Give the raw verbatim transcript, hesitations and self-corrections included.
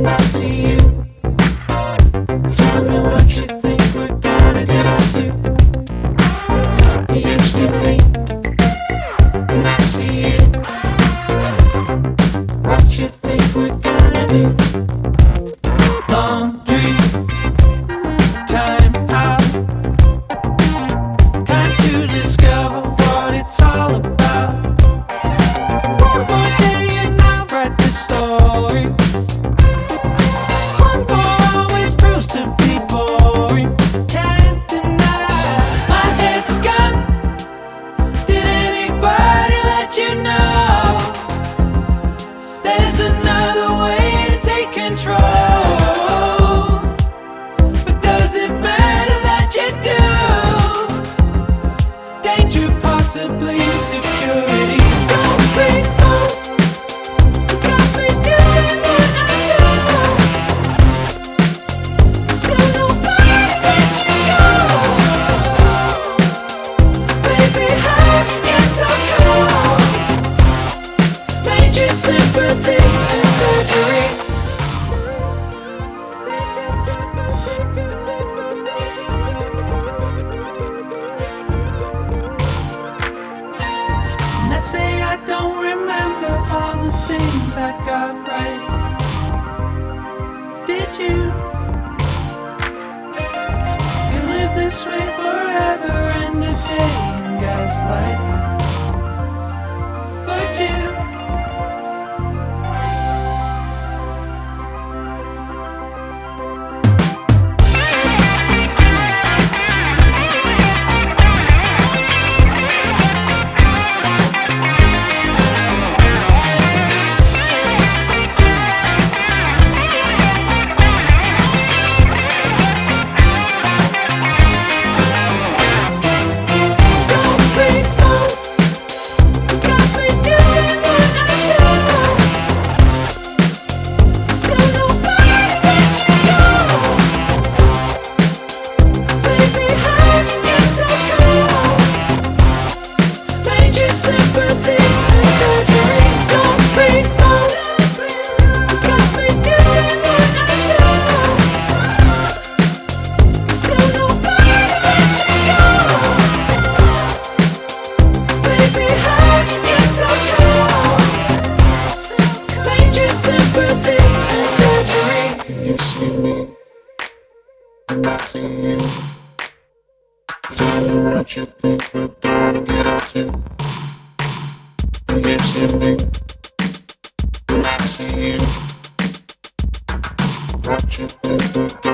Possibly security. Don't be fooled. Got me doing what I do. Still nobody let you go. Baby, heart gets so cold. Major sympathy and surgery. I say I don't remember all the things I got right. Did you? You live this way forever and a day in gaslight. But you tell me what you think we're gonna get up to. You see me when I see you. What you think we're gonna